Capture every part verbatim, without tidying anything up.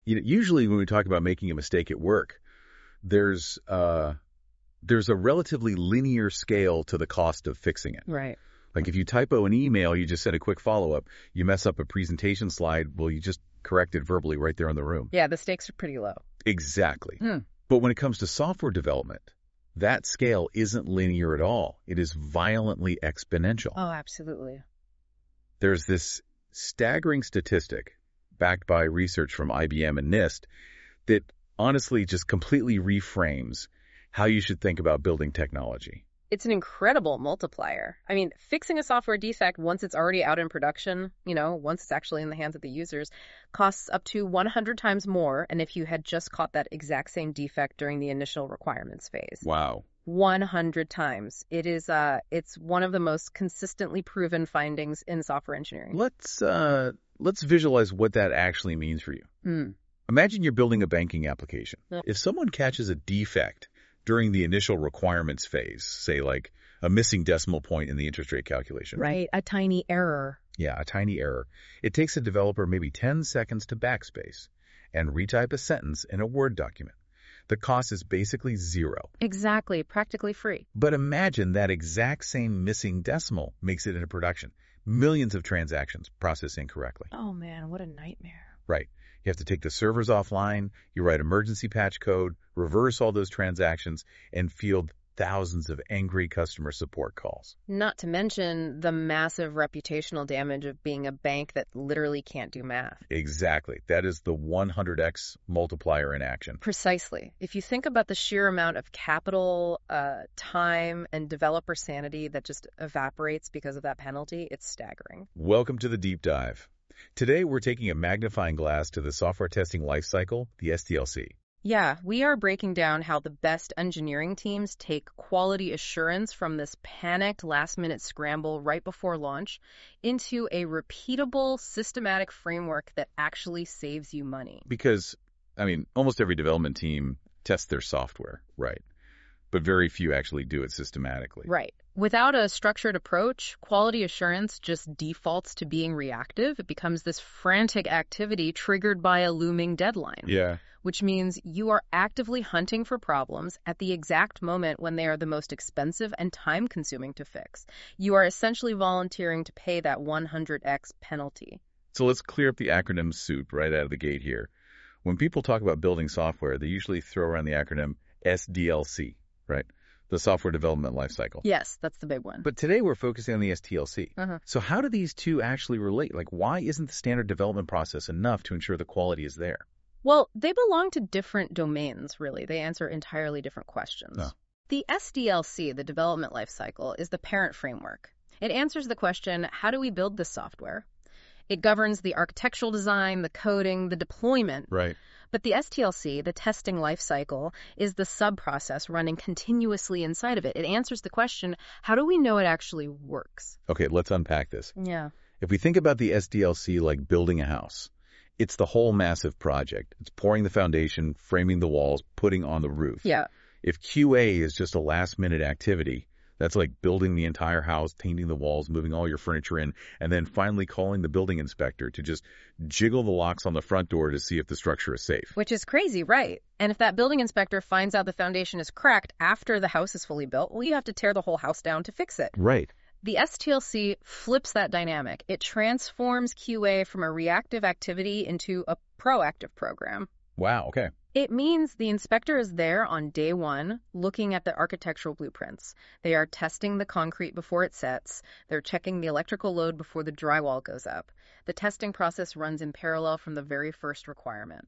you know, usually when we talk about making a mistake at work, there's uh, there's a relatively linear scale to the cost of fixing it. Right. Like if you typo an email, you just send a quick follow-up. You mess up a presentation slide, well, you just correct it verbally right there in the room. Yeah, the stakes are pretty low. Exactly. Hmm. But when it comes to software development, that scale isn't linear at all. It is violently exponential. Oh, absolutely. There's this staggering statistic backed by research from I B M and NIST that honestly just completely reframes how you should think about building technology. It's an incredible multiplier. I mean, fixing a software defect once it's already out in production, you know, once it's actually in the hands of the users, costs up to one hundred times more than if you had just caught that exact same defect during the initial requirements phase. Wow. one hundred times. It is, uh, it's one of the most consistently proven findings in software engineering. Let's, uh, let's visualize what that actually means for you. Hmm. Imagine you're building a banking application. Yep. If someone catches a defect during the initial requirements phase, say like a missing decimal point in the interest rate calculation. Right, a tiny error. Yeah, a tiny error. It takes a developer maybe ten seconds to backspace and retype a sentence in a Word document. The cost is basically zero. Exactly, practically free. But imagine that exact same missing decimal makes it into production. Millions of transactions processed incorrectly. Oh man, what a nightmare. Right. You have to take the servers offline, you write emergency patch code, reverse all those transactions, and field thousands of angry customer support calls. Not to mention the massive reputational damage of being a bank that literally can't do math. Exactly. That is the one hundred x multiplier in action. Precisely. If you think about the sheer amount of capital, uh, time, and developer sanity that just evaporates because of that penalty, it's staggering. Welcome to the deep dive. Today, we're taking a magnifying glass to the software testing lifecycle, the S T L C. Yeah, we are breaking down how the best engineering teams take quality assurance from this panicked last-minute scramble right before launch into a repeatable, systematic framework that actually saves you money. Because, I mean, almost every development team tests their software, right? But very few actually do it systematically. Right. Without a structured approach, quality assurance just defaults to being reactive. It becomes this frantic activity triggered by a looming deadline. Yeah. Which means you are actively hunting for problems at the exact moment when they are the most expensive and time-consuming to fix. You are essentially volunteering to pay that one hundred x penalty. So let's clear up the acronym soup right out of the gate here. When people talk about building software, they usually throw around the acronym S D L C, right? The software development lifecycle. Yes, that's the big one. But today we're focusing on the S T L C. Uh-huh. So how do these two actually relate? Like, why isn't the standard development process enough to ensure the quality is there? Well, they belong to different domains, really. They answer entirely different questions. Oh. The S D L C, the development lifecycle, is the parent framework. It answers the question, how do we build this software? It governs the architectural design, the coding, the deployment. Right. But the S T L C, the testing lifecycle, is the sub-process running continuously inside of it. It answers the question, how do we know it actually works? Okay, let's unpack this. Yeah. If we think about the S D L C like building a house, it's the whole massive project. It's pouring the foundation, framing the walls, putting on the roof. Yeah. If Q A is just a last-minute activity, that's like building the entire house, painting the walls, moving all your furniture in, and then finally calling the building inspector to just jiggle the locks on the front door to see if the structure is safe. Which is crazy, right? And if that building inspector finds out the foundation is cracked after the house is fully built, well, you have to tear the whole house down to fix it. Right. The S T L C flips that dynamic. It transforms Q A from a reactive activity into a proactive program. Wow, okay. It means the inspector is there on day one, looking at the architectural blueprints. They are testing the concrete before it sets. They're checking the electrical load before the drywall goes up. The testing process runs in parallel from the very first requirement.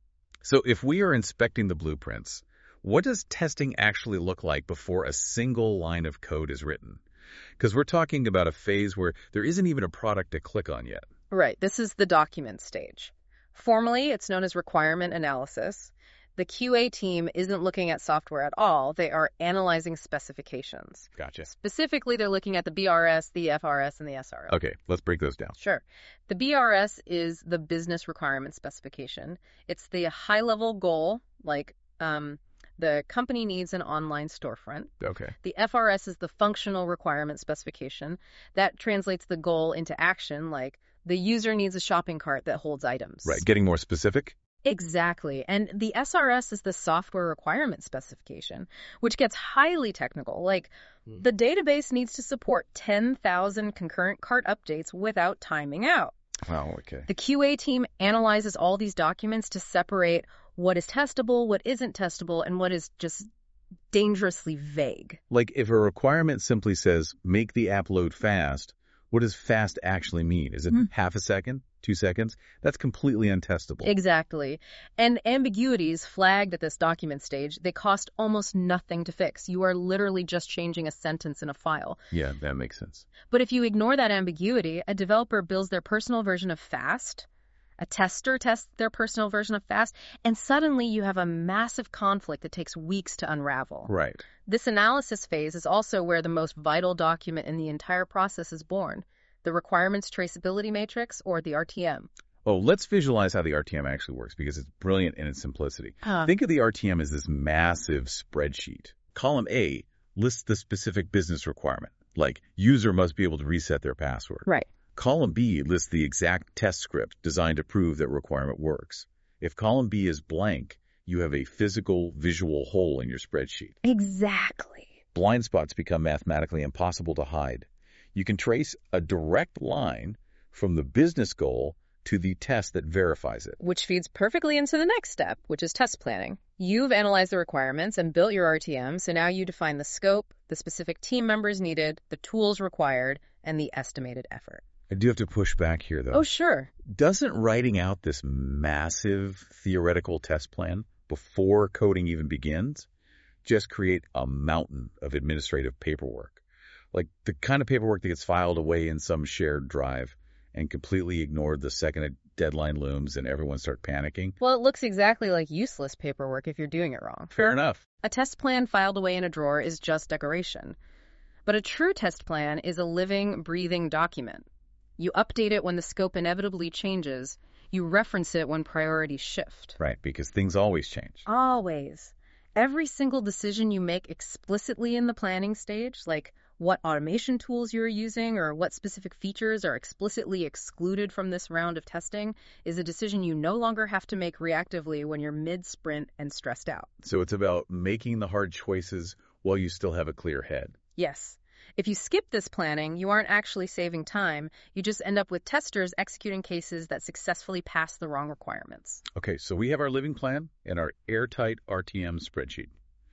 So if we are inspecting the blueprints, what does testing actually look like before a single line of code is written? Because we're talking about a phase where there isn't even a product to click on yet. Right. This is the document stage. Formally, it's known as requirement analysis. The Q A team isn't looking at software at all. They are analyzing specifications. Gotcha. Specifically, they're looking at the B R S, the F R S, and the S R O. Okay, let's break those down. Sure. The B R S is the business requirement specification. It's the high-level goal, like um, the company needs an online storefront. Okay. The F R S is the functional requirement specification. That translates the goal into action, like the user needs a shopping cart that holds items. Right. Getting more specific? Exactly. And the S R S is the software requirement specification, which gets highly technical. Like, Hmm. the database needs to support ten thousand concurrent cart updates without timing out. Wow, okay. The Q A team analyzes all these documents to separate what is testable, what isn't testable, and what is just dangerously vague. Like, if a requirement simply says, make the app load fast, what does fast actually mean? Is it Hmm. half a second? Two seconds? That's completely untestable. Exactly. And ambiguities flagged at this document stage, they cost almost nothing to fix. You are literally just changing a sentence in a file. Yeah, that makes sense. But if you ignore that ambiguity, a developer builds their personal version of fast, a tester tests their personal version of fast, and suddenly you have a massive conflict that takes weeks to unravel. Right. This analysis phase is also where the most vital document in the entire process is born, the Requirements Traceability Matrix, or the R T M. Oh, let's visualize how the R T M actually works because it's brilliant in its simplicity. Huh. Think of the R T M as this massive spreadsheet. Column A lists the specific business requirement, like user must be able to reset their password. Right. Column B lists the exact test script designed to prove that requirement works. If column B is blank, you have a physical, visual hole in your spreadsheet. Exactly. Blind spots become mathematically impossible to hide. You can trace a direct line from the business goal to the test that verifies it. Which feeds perfectly into the next step, which is test planning. You've analyzed the requirements and built your R T M, so now you define the scope, the specific team members needed, the tools required, and the estimated effort. I do have to push back here, though. Oh, sure. Doesn't writing out this massive theoretical test plan before coding even begins just create a mountain of administrative paperwork? Like the kind of paperwork that gets filed away in some shared drive and completely ignored the second a deadline looms and everyone starts panicking? Well, it looks exactly like useless paperwork if you're doing it wrong. Fair enough. A test plan filed away in a drawer is just decoration. But a true test plan is a living, breathing document. You update it when the scope inevitably changes. You reference it when priorities shift. Right, because things always change. Always. Every single decision you make explicitly in the planning stage, like what automation tools you're using or what specific features are explicitly excluded from this round of testing, is a decision you no longer have to make reactively when you're mid-sprint and stressed out. So it's about making the hard choices while you still have a clear head. Yes. If you skip this planning, you aren't actually saving time. You just end up with testers executing cases that successfully pass the wrong requirements. Okay, so we have our living plan and our airtight R T M spreadsheet.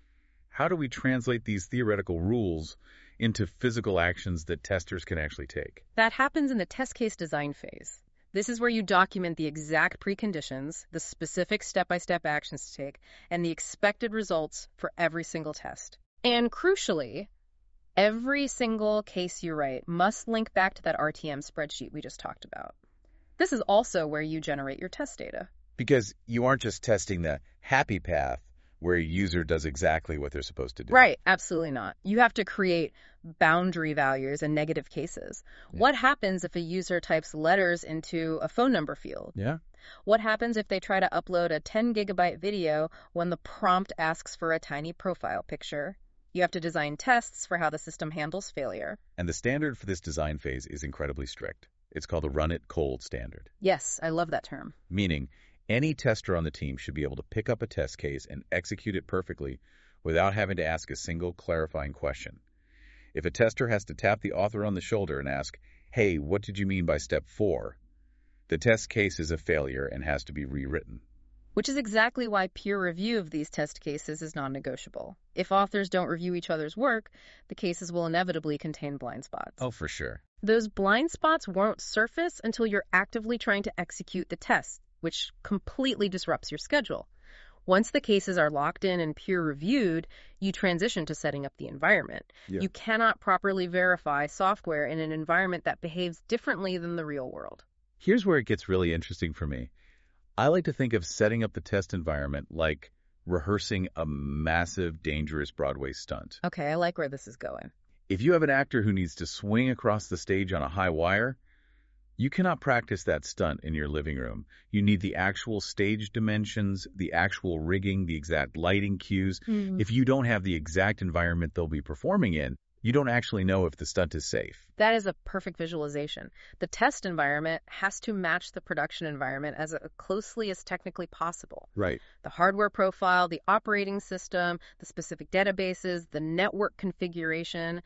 How do we translate these theoretical rules into physical actions that testers can actually take? That happens in the test case design phase. This is where you document the exact preconditions, the specific step-by-step actions to take, and the expected results for every single test. And crucially, every single case you write must link back to that R T M spreadsheet we just talked about. This is also where you generate your test data. Because you aren't just testing the happy path where a user does exactly what they're supposed to do. Right, absolutely not. You have to create boundary values and negative cases. Yeah. What happens if a user types letters into a phone number field? Yeah. What happens if they try to upload a ten gigabyte video when the prompt asks for a tiny profile picture? You have to design tests for how the system handles failure. And the standard for this design phase is incredibly strict. It's called the run it cold standard, Yes, I love that term. meaning any tester on the team should be able to pick up a test case and execute it perfectly without having to ask a single clarifying question. If a tester has to tap the author on the shoulder and ask, hey, what did you mean by step four? The test case is a failure and has to be rewritten. Which is exactly why peer review of these test cases is non-negotiable. If authors don't review each other's work, the cases will inevitably contain blind spots. Oh, for sure. Those blind spots won't surface until you're actively trying to execute the test, which completely disrupts your schedule. Once the cases are locked in and peer-reviewed, you transition to setting up the environment. Yeah. You cannot properly verify software in an environment that behaves differently than the real world. Here's where it gets really interesting for me. I like to think of setting up the test environment like rehearsing a massive, dangerous Broadway stunt. Okay, I like where this is going. If you have an actor who needs to swing across the stage on a high wire, you cannot practice that stunt in your living room. You need the actual stage dimensions, the actual rigging, the exact lighting cues. Mm. If you don't have the exact environment they'll be performing in, You don't actually know if the stunt is safe. That is a perfect visualization. The test environment has to match the production environment as closely as technically possible. Right. The hardware profile, the operating system, the specific databases, the network configuration.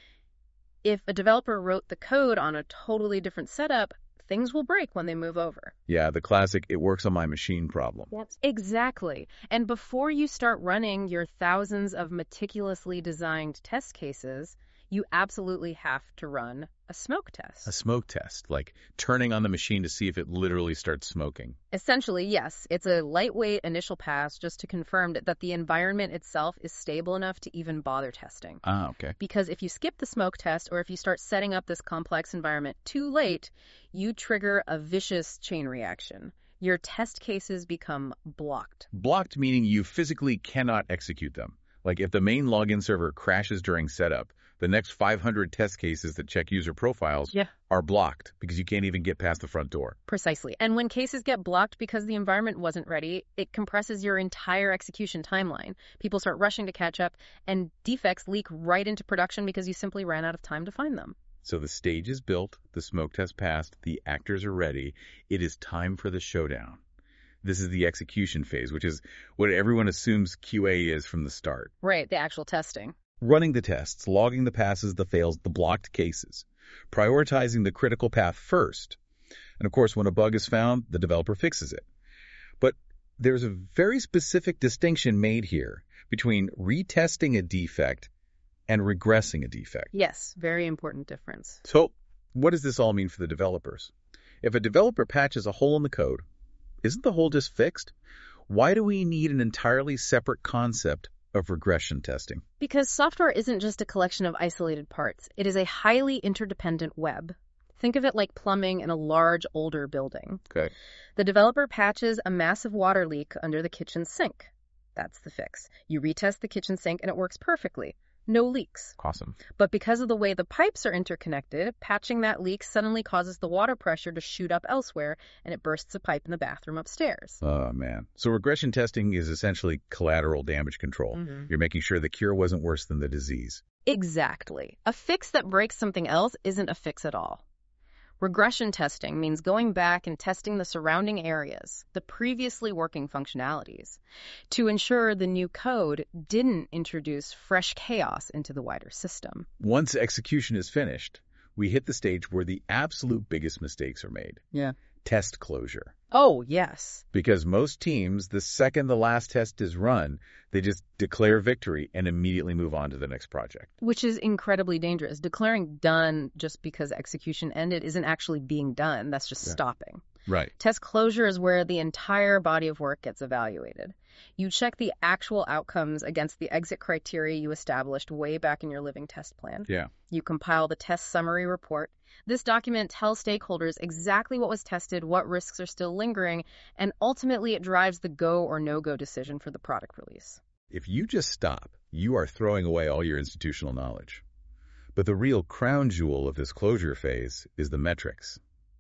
If a developer wrote the code on a totally different setup, things will break when they move over. Yeah, the classic, it works on my machine problem. Yep. Exactly. And before you start running your thousands of meticulously designed test cases, you absolutely have to run a smoke test. A smoke test, like turning on the machine to see if it literally starts smoking. Essentially, yes. It's a lightweight initial pass just to confirm that the environment itself is stable enough to even bother testing. Ah, okay. Because if you skip the smoke test or if you start setting up this complex environment too late, you trigger a vicious chain reaction. Your test cases become blocked. Blocked meaning you physically cannot execute them. Like if the main login server crashes during setup, the next five hundred test cases that check user profiles yeah. are blocked because you can't even get past the front door. Precisely. And when cases get blocked because the environment wasn't ready, it compresses your entire execution timeline. People start rushing to catch up, and defects leak right into production because you simply ran out of time to find them. So the stage is built, the smoke test passed, the actors are ready. It is time for the showdown. This is the execution phase, which is what everyone assumes Q A is from the start. Right, the actual testing. Running the tests, logging the passes, the fails, the blocked cases, prioritizing the critical path first. And of course, when a bug is found, the developer fixes it. But there's a very specific distinction made here between retesting a defect and regressing a defect. Yes, very important difference. So what does this all mean for the developers? If a developer patches a hole in the code, isn't the hole just fixed? Why do we need an entirely separate concept of regression testing? Because software isn't just a collection of isolated parts. It is a highly interdependent web. Think of it like plumbing in a large, older building. Okay. The developer patches a massive water leak under the kitchen sink. That's the fix. You retest the kitchen sink and it works perfectly. No leaks. Awesome. But because of the way the pipes are interconnected, patching that leak suddenly causes the water pressure to shoot up elsewhere, and it bursts a pipe in the bathroom upstairs. Oh, man. So regression testing is essentially collateral damage control. Mm-hmm. You're making sure the cure wasn't worse than the disease. Exactly. A fix that breaks something else isn't a fix at all. Regression testing means going back and testing the surrounding areas, the previously working functionalities, to ensure the new code didn't introduce fresh chaos into the wider system. Once execution is finished, we hit the stage where the absolute biggest mistakes are made. Yeah. Test closure. Oh, yes. Because most teams, the second the last test is run, they just declare victory and immediately move on to the next project. Which is incredibly dangerous. Declaring done just because execution ended isn't actually being done. That's just yeah. stopping. Right. Test closure is where the entire body of work gets evaluated. You check the actual outcomes against the exit criteria you established way back in your living test plan. Yeah. You compile the test summary report. This document tells stakeholders exactly what was tested, what risks are still lingering, and ultimately it drives the go or no-go decision for the product release. If you just stop, you are throwing away all your institutional knowledge. But the real crown jewel of this closure phase is the metrics.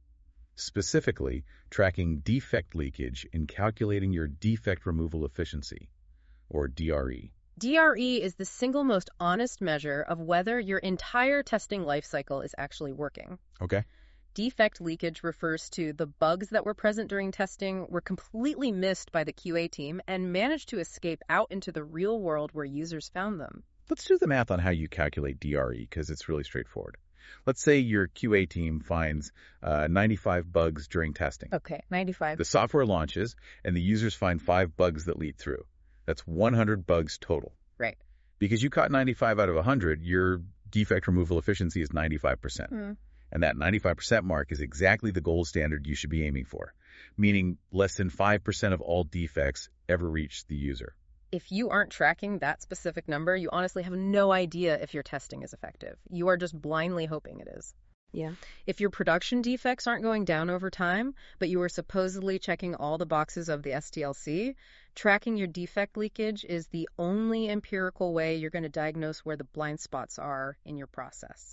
Specifically, tracking defect leakage and calculating your defect removal efficiency, or D R E. D R E is the single most honest measure of whether your entire testing lifecycle is actually working. Okay. Defect leakage refers to the bugs that were present during testing were completely missed by the Q A team and managed to escape out into the real world where users found them. Let's do the math on how you calculate D R E, because it's really straightforward. Let's say your Q A team finds uh, ninety-five bugs during testing. Okay, ninety-five. The software launches, and the users find five bugs that lead through. That's one hundred bugs total. Right. Because you caught ninety-five out of one hundred, your defect removal efficiency is ninety-five percent. Mm. And that ninety-five percent mark is exactly the gold standard you should be aiming for, meaning less than five percent of all defects ever reach the user. If you aren't tracking that specific number, you honestly have no idea if your testing is effective. You are just blindly hoping it is. Yeah. If your production defects aren't going down over time, but you are supposedly checking all the boxes of the S D L C, tracking your defect leakage is the only empirical way you're going to diagnose where the blind spots are in your process.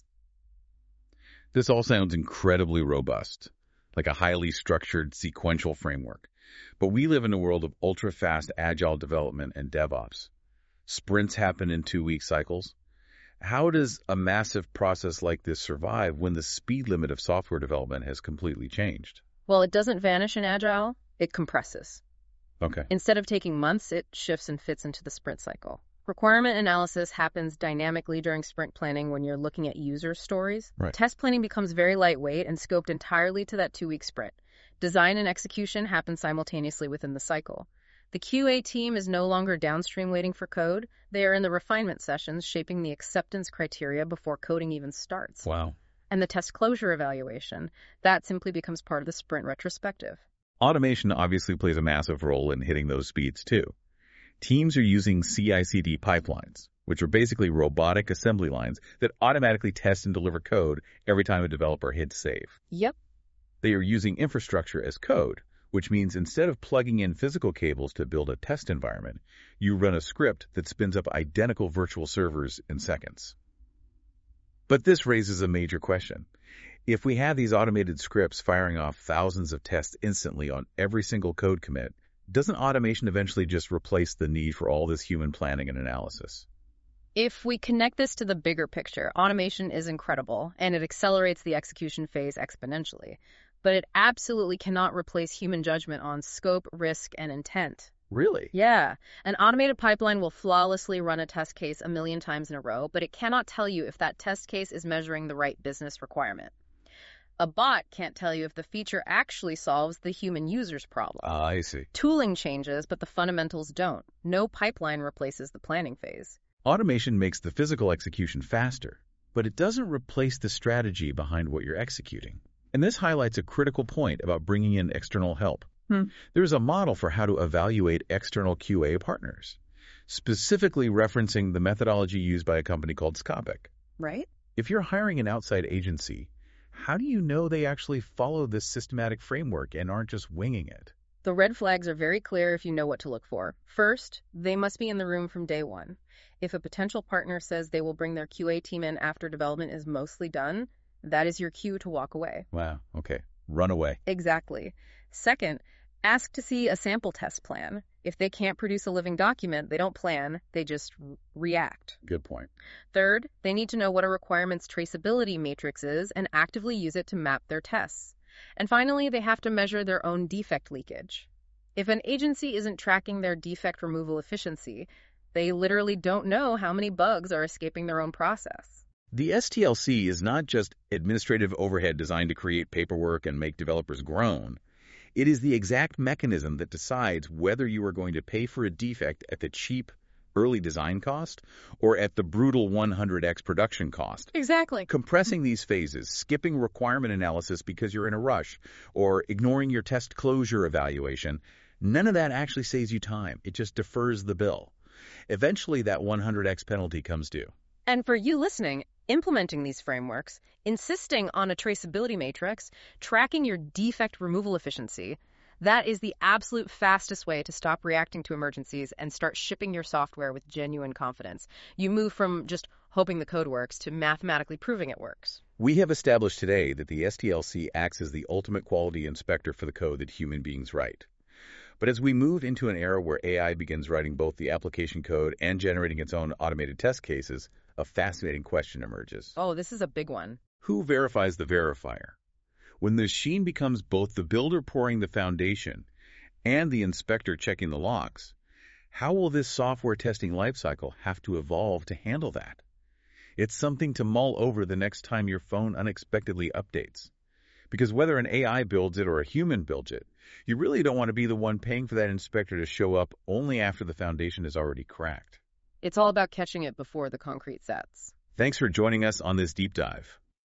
This all sounds incredibly robust, like a highly structured sequential framework. But we live in a world of ultra-fast agile development and DevOps. Sprints happen in two-week cycles. How does a massive process like this survive when the speed limit of software development has completely changed? Well, it doesn't vanish in Agile, it compresses. Okay. Instead of taking months, it shifts and fits into the sprint cycle. Requirement analysis happens dynamically during sprint planning when you're looking at user stories. Right. Test planning becomes very lightweight and scoped entirely to that two-week sprint. Design and execution happen simultaneously within the cycle. The Q A team is no longer downstream waiting for code. They are in the refinement sessions shaping the acceptance criteria before coding even starts. Wow. And the test closure evaluation, that simply becomes part of the sprint retrospective. Automation obviously plays a massive role in hitting those speeds too. Teams are using C I C D pipelines, which are basically robotic assembly lines that automatically test and deliver code every time a developer hits save. Yep. They are using infrastructure as code, which means instead of plugging in physical cables to build a test environment, you run a script that spins up identical virtual servers in seconds. But this raises a major question. If we have these automated scripts firing off thousands of tests instantly on every single code commit, doesn't automation eventually just replace the need for all this human planning and analysis? If we connect this to the bigger picture, automation is incredible, and it accelerates the execution phase exponentially. But it absolutely cannot replace human judgment on scope, risk, and intent. Really? Yeah. An automated pipeline will flawlessly run a test case a million times in a row, but it cannot tell you if that test case is measuring the right business requirement. A bot can't tell you if the feature actually solves the human user's problem. Ah, I see. Tooling changes, but the fundamentals don't. No pipeline replaces the planning phase. Automation makes the physical execution faster, but it doesn't replace the strategy behind what you're executing. And this highlights a critical point about bringing in external help. Hmm. There's a model for how to evaluate external Q A partners, specifically referencing the methodology used by a company called Scopic. Right? If you're hiring an outside agency, how do you know they actually follow this systematic framework and aren't just winging it? The red flags are very clear if you know what to look for. First, they must be in the room from day one. If a potential partner says they will bring their Q A team in after development is mostly done, that is your cue to walk away. Wow, okay. Run away. Exactly. Second, ask to see a sample test plan. If they can't produce a living document, they don't plan, they just react. Good point. Third, they need to know what a requirements traceability matrix is and actively use it to map their tests. And finally, they have to measure their own defect leakage. If an agency isn't tracking their defect removal efficiency, they literally don't know how many bugs are escaping their own process. The S T L C is not just administrative overhead designed to create paperwork and make developers groan. It is the exact mechanism that decides whether you are going to pay for a defect at the cheap early design cost or at the brutal one hundred x production cost. Exactly. Compressing these phases, skipping requirement analysis because you're in a rush, or ignoring your test closure evaluation, none of that actually saves you time. It just defers the bill. Eventually, that one hundred x penalty comes due. And for you listening, implementing these frameworks, insisting on a traceability matrix, tracking your defect removal efficiency, that is the absolute fastest way to stop reacting to emergencies and start shipping your software with genuine confidence. You move from just hoping the code works to mathematically proving it works. We have established today that the S T L C acts as the ultimate quality inspector for the code that human beings write. But as we move into an era where A I begins writing both the application code and generating its own automated test cases, a fascinating question emerges. Oh, this is a big one. Who verifies the verifier? When the machine becomes both the builder pouring the foundation and the inspector checking the logs, how will this software testing lifecycle have to evolve to handle that? It's something to mull over the next time your phone unexpectedly updates. Because whether an A I builds it or a human builds it, you really don't want to be the one paying for that inspector to show up only after the foundation is already cracked. It's all about catching it before the concrete sets. Thanks for joining us on this deep dive.